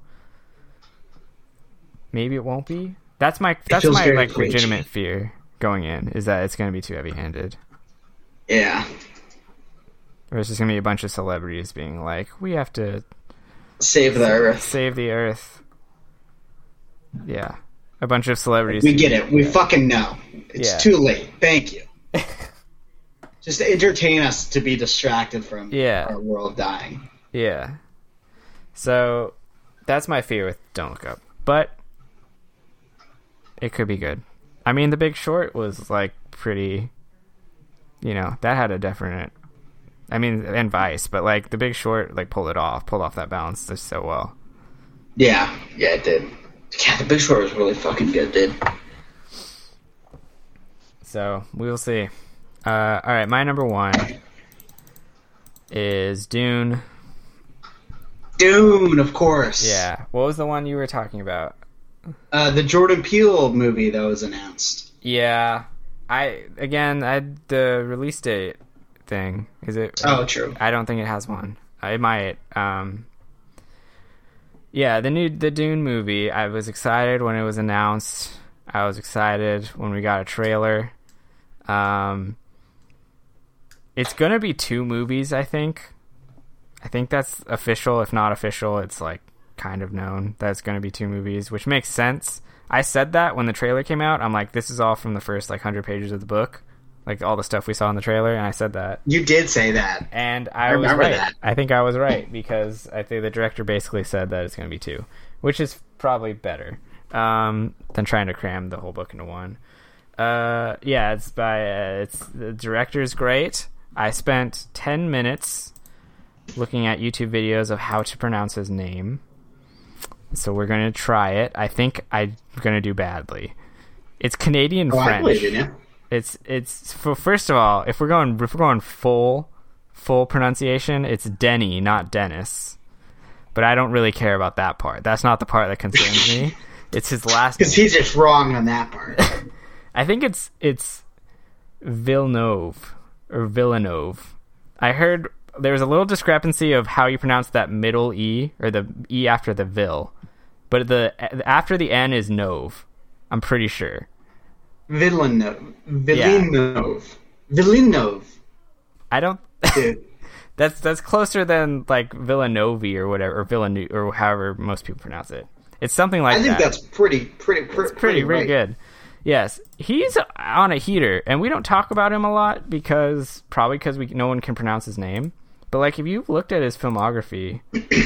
maybe it won't be. That's my that's feels my very like preachy. legitimate fear going in is that it's going to be too heavy-handed. Yeah. Or it's just going to be a bunch of celebrities being like, we have to Save the Earth. save the Earth. Yeah. A bunch of celebrities. We who- get it. We fucking know. It's Yeah. too late. Thank you. Just entertain us to be distracted from Yeah. our world dying. Yeah. So that's my fear with Don't Look Up. But it could be good. I mean, The Big Short was like pretty, you know, that had a definite, I mean, and Vice, but like The Big Short like pulled it off, pulled off that balance just so well. Yeah. Yeah, it did. Yeah, The Big Short was really fucking good, dude. So we will see. Uh, all right, my number one is Dune. Dune, of course. Yeah. What was the one you were talking about? Uh, the Jordan Peele movie that was announced. Yeah. I again, I the release date thing. Is it? Oh, true. I don't think it has one. It might. Um, Yeah, the new the Dune movie. I was excited when it was announced. I was excited when we got a trailer. Um, it's gonna be two movies, I think. I think that's official. If not official, it's like kind of known that it's gonna be two movies, which makes sense. I said that when the trailer came out. I'm like, this is all from the first like hundred pages of the book, like all the stuff we saw in the trailer, and I said that. You did say that, and I, I was remember right. that. I think I was right because I think the director basically said that it's going to be two, which is probably better um, than trying to cram the whole book into one. Uh, yeah, it's by uh, it's the director's great. I spent ten minutes looking at YouTube videos of how to pronounce his name. So we're going to try it. I think I'm going to do badly. It's Canadian oh, French. I believe in you. It's it's for first of all, if we're going if we're going full full pronunciation, it's Denny, not Dennis. But I don't really care about that part. That's not the part that concerns me. It's his last because he's just wrong on that part. I think it's it's Villeneuve or Villeneuve. I heard there was a little discrepancy of how you pronounce that middle E or the E after the Vil, but the after the N is Nove. I'm pretty sure. Villeneuve. Villeneuve. Yeah. Villeneuve. I don't. that's that's closer than like Villanove or whatever, or Villeneuve or however most people pronounce it. It's something like that. I think that. that's pretty, pretty, pretty, it's pretty, pretty right. good. Yes, he's on a heater, and we don't talk about him a lot because probably because we no one can pronounce his name. But like, if you looked at his filmography,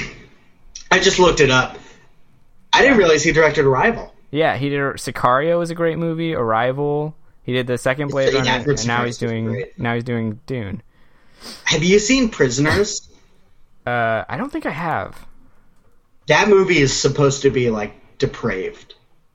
I just looked it up. I didn't realize he directed Arrival. Yeah, he did. Sicario was a great movie. Arrival. He did the second Blade Runner, and Sicario now he's doing great. now he's doing Dune. Have you seen Prisoners? Uh, I don't think I have. That movie is supposed to be like depraved.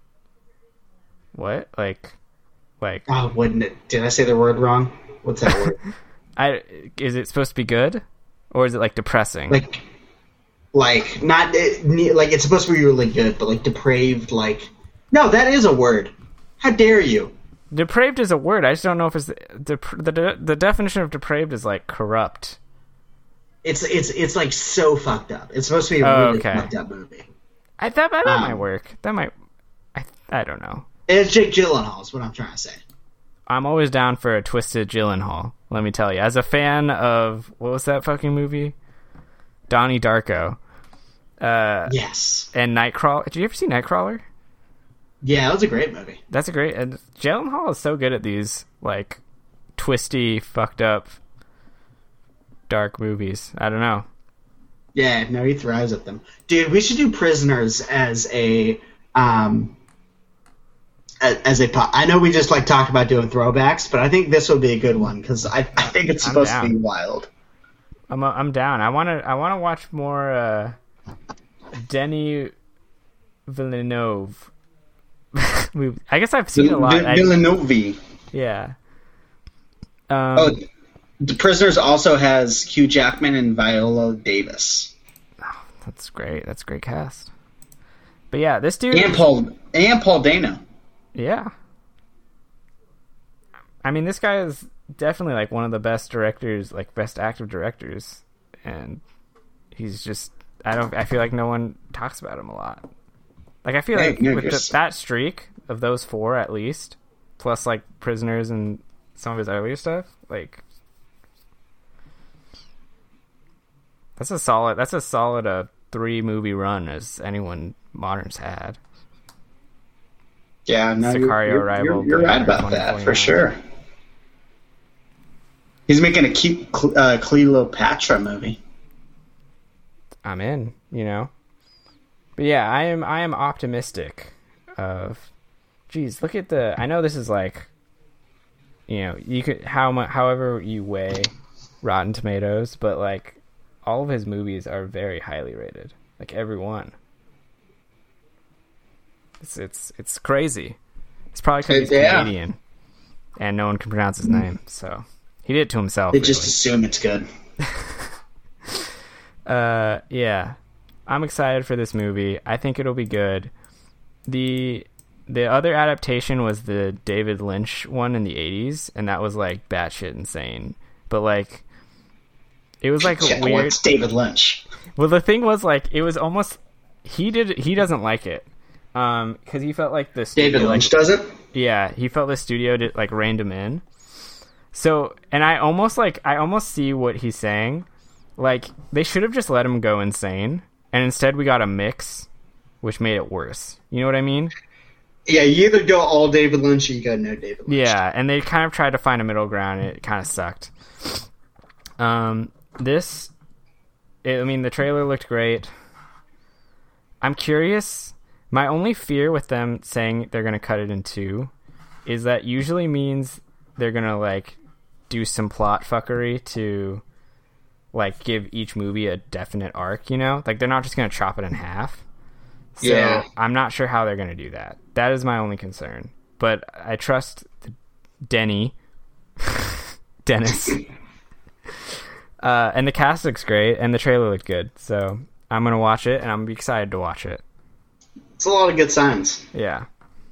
What? Like, like? Oh, wouldn't it? Did I say the word wrong? What's that word? I is it supposed to be good, or is it like depressing? Like, like not like it's supposed to be really good, but like depraved. Like, no, that is a word. How dare you? Depraved is a word. I just don't know if it's the the the definition of depraved is like corrupt. It's it's it's like so fucked up. It's supposed to be a oh, really okay. fucked up movie. I thought that, that um, might work. That might. I I don't know. It's Jake Gyllenhaal is what I'm trying to say. I'm always down for a twisted Gyllenhaal. Let me tell you, as a fan of what was that fucking movie, Donnie Darko. Uh, yes. And Nightcrawler. Did you ever see Nightcrawler? Yeah, that was a great movie. That's a great. And Gyllenhaal is so good at these like twisty, fucked up, dark movies. I don't know. Yeah, no, he thrives at them, dude. We should do Prisoners as a um as a. I know we just like talk about doing throwbacks, but I think this would be a good one because I I think it's supposed to be wild. I'm a, I'm down. I want to I want to watch more uh, Denis Villeneuve. I guess I've seen a lot. Villeneuve. I, yeah. Um, oh, The Prisoners also has Hugh Jackman and Viola Davis. Oh, that's great. That's a great cast. But yeah, this dude and Paul and Paul Dano. Yeah. I mean, this guy is definitely like one of the best directors, like best active directors, and he's just I don't I feel like no one talks about him a lot. Like I feel hey, like with the, that streak of those four at least, plus like Prisoners and some of his earlier stuff, like that's a solid that's a solid uh, three movie run as anyone modern's had. Yeah, no, Sicario, you're, Arrival, you're, you're right about that for sure. He's making a cute uh, Cleopatra movie. I'm in, you know. But yeah, I am. I am optimistic. Of, geez, look at the. I know this is like, you know, you could how much, however you weigh Rotten Tomatoes, but like, all of his movies are very highly rated. Like every one. It's it's it's crazy. It's probably because he's yeah. Canadian, and no one can pronounce his name, so he did it to himself. They really. just assume it's good. uh, yeah, I'm excited for this movie. I think it'll be good. the The other adaptation was the David Lynch one in the eighties, and that was like batshit insane. But like, it was like yeah, weird. What's David Lynch? Well, the thing was like, it was almost. he did. He doesn't like it um, because he felt like the studio, David Lynch doesn't. Yeah, he felt the studio did, like reined him in. So, and I almost like I almost see what he's saying. Like they should have just let him go insane, and instead we got a mix, which made it worse. You know what I mean? Yeah, you either go all David Lynch or you go no David Lynch. Yeah, and they kind of tried to find a middle ground. And it kind of sucked. Um, this, it, I mean, the trailer looked great. I'm curious. My only fear with them saying they're going to cut it in two is that usually means they're going to, like, do some plot fuckery to, like, give each movie a definite arc, you know? Like, they're not just going to chop it in half. So Yeah. I'm not sure how they're going to do that. That is my only concern. But I trust the Denny. Dennis. Uh, and the cast looks great, and the trailer looked good. So I'm going to watch it, and I'm excited to watch it. It's a lot of good signs. Yeah.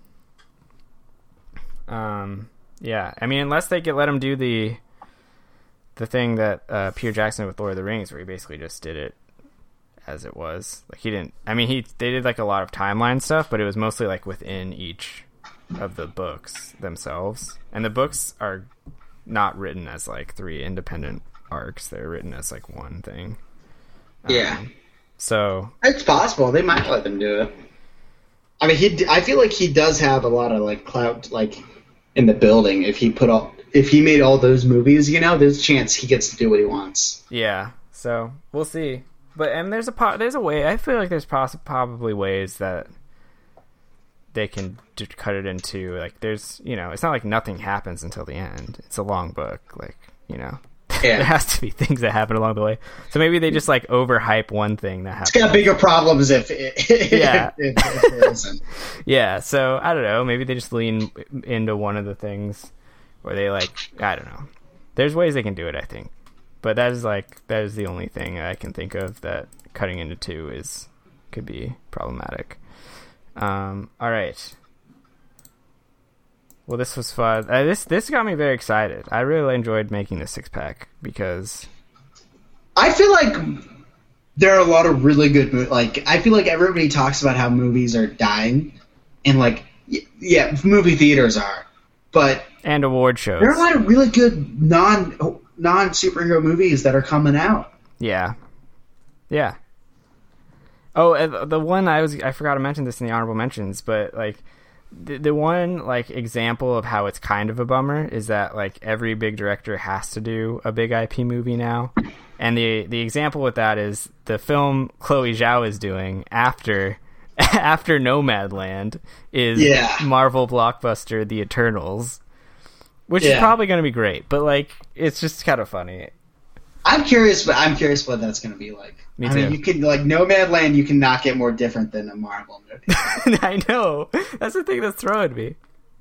Um. Yeah. I mean, unless they get let him do the the thing that uh, Peter Jackson did with Lord of the Rings, where he basically just did it as it was. Like he didn't. I mean, he they did like a lot of timeline stuff, but it was mostly like within each of the books themselves. And the books are not written as like three independent arcs; they're written as like one thing. Yeah. Um, so It's possible. They might let them do it. I mean, he. I feel like he does have a lot of like clout, like in the building. If he put all, if he made all those movies, you know, there's a chance he gets to do what he wants. yeah. So we'll see. But and there's a po- there's a way. I feel like there's poss- probably ways that they can d- cut it into. Like there's, you know, it's not like nothing happens until the end. It's a long book. Like, you know. Yeah. There has to be things that happen along the way. So maybe they just like overhype one thing that happens. It's got bigger problems if, if, Yeah. if, if there isn't. Yeah, so I don't know. Maybe they just lean into one of the things, or they like I don't know. There's ways they can do it, I think, but that is like that is the only thing I can think of that cutting into two is could be problematic. Um, all right. Well, this was fun. Uh, this this got me very excited. I really enjoyed making the six pack because I feel like there are a lot of really good movies. Like, I feel like everybody talks about how movies are dying, and like, y- yeah, movie theaters are, but and award shows. there are a lot of really good non non superhero movies that are coming out. Yeah, yeah. Oh, uh, the one I was I forgot to mention this in the honorable mentions, but like. The, the one like example of how it's kind of a bummer is that like every big director has to do a big I P movie now, and the the example with that is the film Chloe Zhao is doing after after Nomadland is Yeah. Marvel blockbuster The Eternals, which is Yeah. probably going to be great, but like it's just kind of funny. I'm curious, but I'm curious what that's going to be like. Me I mean, too. you can like Nomadland. You cannot get more different than a Marvel movie. I know, that's the thing that's throwing me.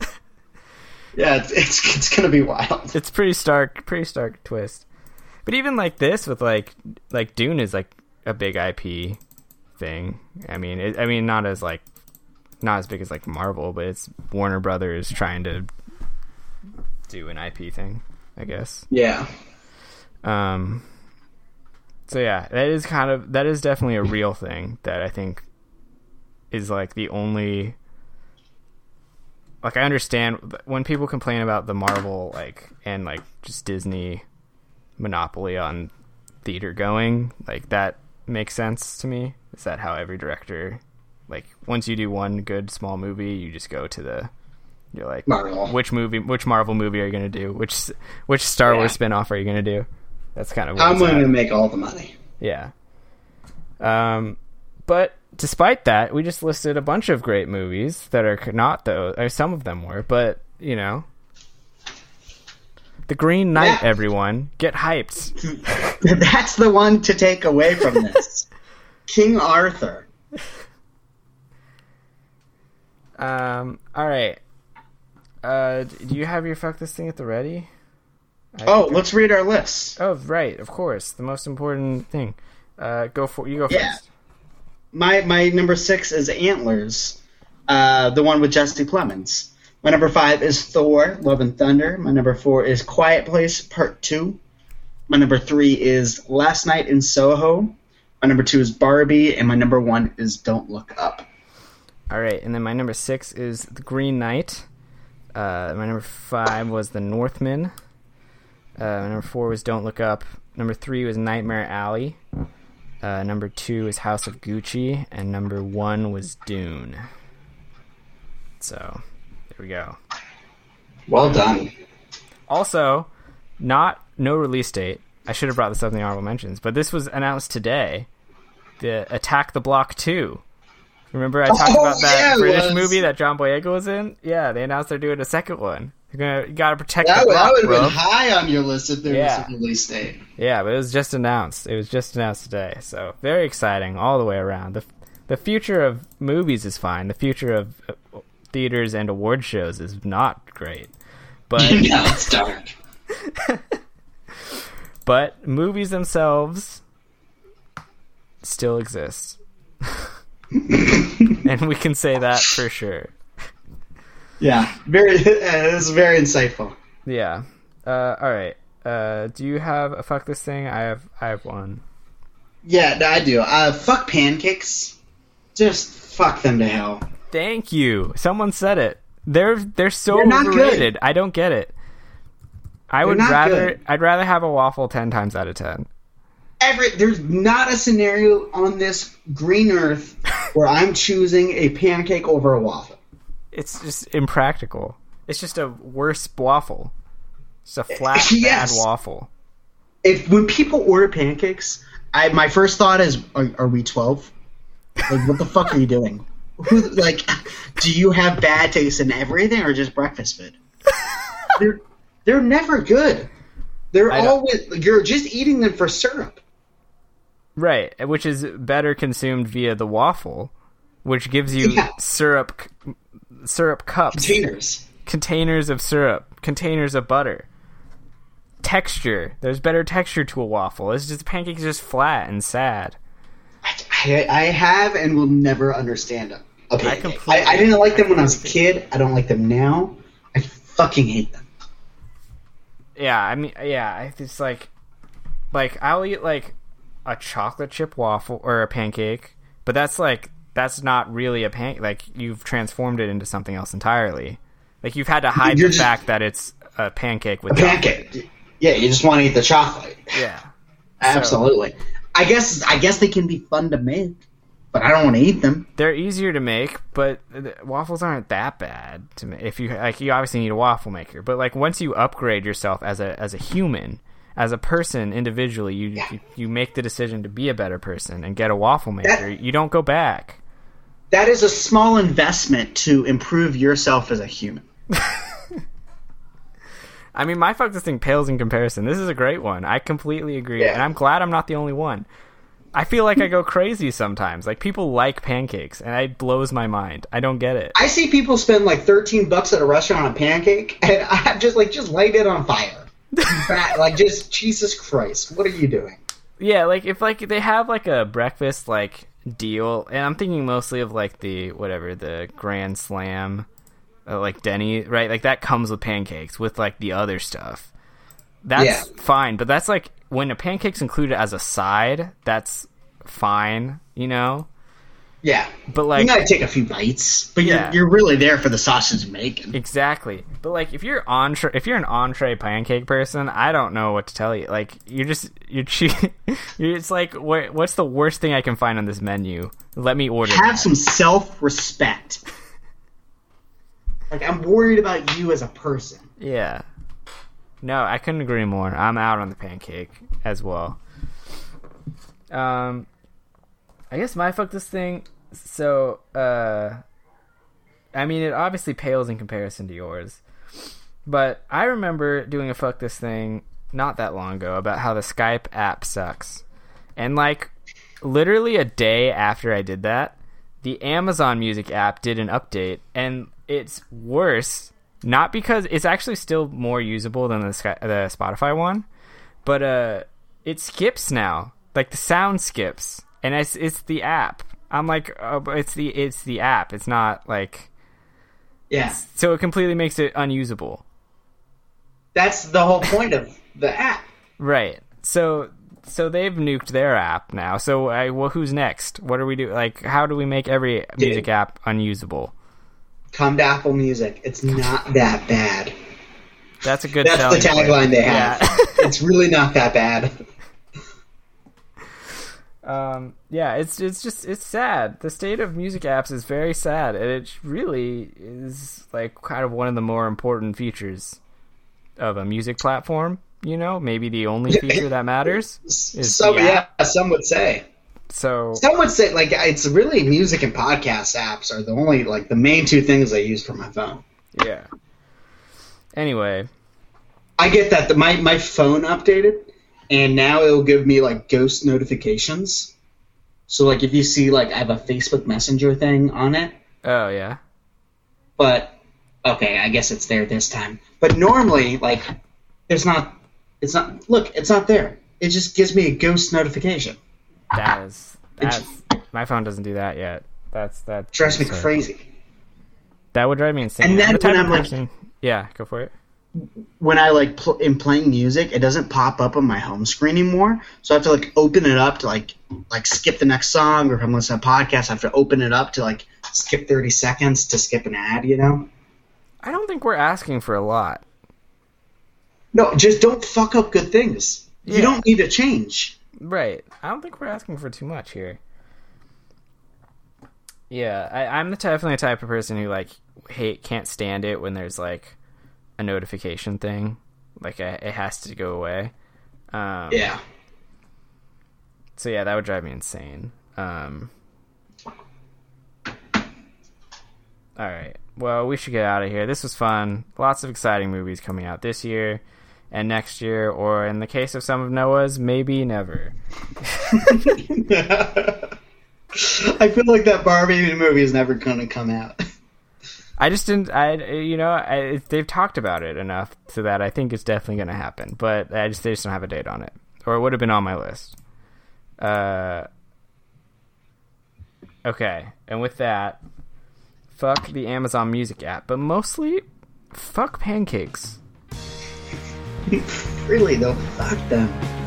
Yeah, it's it's, it's going to be wild. It's pretty stark, pretty stark twist. But even like this, with like like Dune is like a big I P thing. I mean, it, I mean, not as like not as big as like Marvel, but it's Warner Brothers trying to do an I P thing, I guess. Yeah. Um. So yeah, that is kind of that is definitely a real thing that I think is like the only. Like I understand when people complain about the Marvel like and like just Disney monopoly on theater going, like that makes sense to me. Is that how every director, like once you do one good small movie, you just go to the you're like Marvel. which movie, which Marvel movie are you gonna do? Which which Star Yeah. Wars spinoff are you gonna do? That's kind of where I'm it's going at. to make all the money. Yeah. Um, but despite that, we just listed a bunch of great movies that are not those. Or some of them were, but you know, The Green Knight. Yeah. Everyone, get hyped. That's the one to take away from this. King Arthur. Um. All right. Uh, do you have your fuck this thing at the ready? I Oh, think I- let's read our list. Oh, right. Of course, the most important thing. Uh, go for you. Go Yeah. first. My my number six is Antlers, uh, the one with Jesse Plemons. My number five is Thor: Love and Thunder. My number four is Quiet Place Part Two. My number three is Last Night in Soho. My number two is Barbie, and my number one is Don't Look Up. All right, and then my number six is The Green Knight. Uh, my number five was The Northman. Uh, my number four was Don't Look Up. Number three was Nightmare Alley. Uh, number two is House of Gucci, and number one was Dune. So, there we go. Well done. Also, not no release date. I should have brought this up in the honorable mentions, but this was announced today. The Attack the Block two. Remember I talked oh, about that yeah, British movie that John Boyega was in? Yeah, they announced they're doing a second one. You're gonna, you gotta protect that the would, block, That would have bro. been high on your list if there Yeah. was a release date. Yeah, but it was just announced. It was just announced today. So, very exciting all the way around. The the future of movies is fine. The future of uh, theaters and award shows is not great. But no, it's dark. But movies themselves still exist. And we can say that for sure. Yeah, very. It's very insightful. Yeah. Uh, all right. Uh, do you have a fuck this thing? I have. I have one. Yeah, I do. Uh, fuck pancakes. Just fuck them to hell. Thank you. Someone said it. They're they're so They're not overrated. good. I don't get it. I They're would not rather. good. I'd rather have a waffle ten times out of ten. Every there's not a scenario on this green earth where I'm choosing a pancake over a waffle. It's just impractical. It's just a worse waffle. It's a flat Yes. bad waffle. If when people order pancakes, I my first thought is, are, are we twelve? Like, what the fuck are you doing? Who like, do you have bad taste in everything or just breakfast food? they're they're never good. They're I don't- always you're just eating them for syrup. Right, which is better consumed via the waffle, which gives you Yeah. syrup syrup cups, Containers. containers of syrup, containers of butter. Texture. There's better texture to a waffle. It's just pancakes are just flat and sad. I, I have and will never understand them. Okay, I, completely- I, didn't like them when I was a kid. I don't like them now. I fucking hate them. Yeah, I mean, yeah, I- it's like, like I'll eat like a chocolate chip waffle or a pancake, but that's like that's not really a pan. Like you've transformed it into something else entirely. Like you've had to hide You're the just- fact that it's a pancake with A pancake. Yeah, you just want to eat the chocolate. Yeah, Absolutely. I guess I guess they can be fun to make, but I don't want to eat them. they're easier to make, but the waffles aren't that bad to make. If you like, you obviously need a waffle maker, but like once you upgrade yourself as a as a human, as a person individually, you Yeah. you, you make the decision to be a better person and get a waffle maker. That- you don't go back. That is a small investment to improve yourself as a human. I mean, my fuck this thing pales in comparison. This is a great one. I completely agree, Yeah. and I'm glad I'm not the only one. I feel like I go crazy sometimes. Like people like pancakes, and it blows my mind. I don't get it. I see people spend like thirteen bucks at a restaurant on a pancake, and I'm just like, just light it on fire. Fat- like, just Jesus Christ, what are you doing? Yeah, like if like they have like a breakfast like deal, and I'm thinking mostly of like the whatever the Grand Slam, uh, like Denny, right? Like that comes with pancakes with like the other stuff. That's Yeah. fine, but that's like when a pancake's included as a side, that's fine, you know. Yeah, But like you gotta take a few bites, but Yeah. you're you're really there for the sausage and bacon. exactly. But like if you're entree, if you're an entree pancake person, I don't know what to tell you. Like you're just you're cheap. You're, it's like what, what's the worst thing I can find on this menu? Let me order. Have that. some self-respect. Like, I'm worried about you as a person. Yeah. No, I couldn't agree more. I'm out on the pancake as well. Um, I guess my fuck this thing. So, uh, I mean, it obviously pales in comparison to yours. But I remember doing a fuck this thing not that long ago about how the Skype app sucks. And, like, literally a day after I did that, the Amazon Music app did an update, and it's worse. Not because it's actually still more usable than the Sky, the Spotify one, but uh, it skips now. Like the sound skips, and it's it's the app. I'm like, uh, it's the it's the app. It's not like Yeah, so it completely makes it unusable. that's the whole point of the app. Right. So so they've nuked their app now. So I, well, who's next? What do we do? Like, how do we make every music Dude. app unusable? Come to Apple Music. It's not that bad. That's a good. That's the selling tagline point. they have. Yeah. It's really not that bad. Um, yeah, it's it's just it's sad. The state of music apps is very sad, and it really is like kind of one of the more important features of a music platform. You know, maybe the only feature that matters. Is Some, the app. yeah, some would say. So Some would say like it's really music and podcast apps are the only like the main two things I use for my phone. yeah. Anyway, I get that the, my my phone updated, and now it'll give me like ghost notifications. So like if you see like I have a Facebook Messenger thing on it, oh yeah, but okay, I guess it's there this time. But normally like there's not. It's not. Look, it's not there. It just gives me a ghost notification. that is that's my phone doesn't do that yet. That's that Drives me so- crazy. That would drive me insane. And then I'm the type when of I'm, like- person- yeah, go for it. When I like pl- am playing music, it doesn't pop up on my home screen anymore. So I have to like open it up to like like skip the next song, or if I'm listening to a podcast, I have to open it up to like skip thirty seconds to skip an ad. You know? I don't think we're asking for a lot. No, just don't fuck up good things. Yeah. You don't need to change. Right. I don't think we're asking for too much here. Yeah, I, I'm the definitely the type of person who like hate can't stand it when there's like a notification thing. Like I, it has to go away. Um, Yeah. So yeah, that would drive me insane. Um, all right. Well, we should get out of here. This was fun. Lots of exciting movies coming out this year and next year, or in the case of some of Noah's, maybe never. I feel like that Barbie movie is never going to come out. I just didn't. I you know I, they've talked about it enough so that I think it's definitely going to happen. But I just they just don't have a date on it, or it would have been on my list. Uh. Okay, and with that, fuck the Amazon Music app, but mostly, fuck pancakes. Really though, fuck them.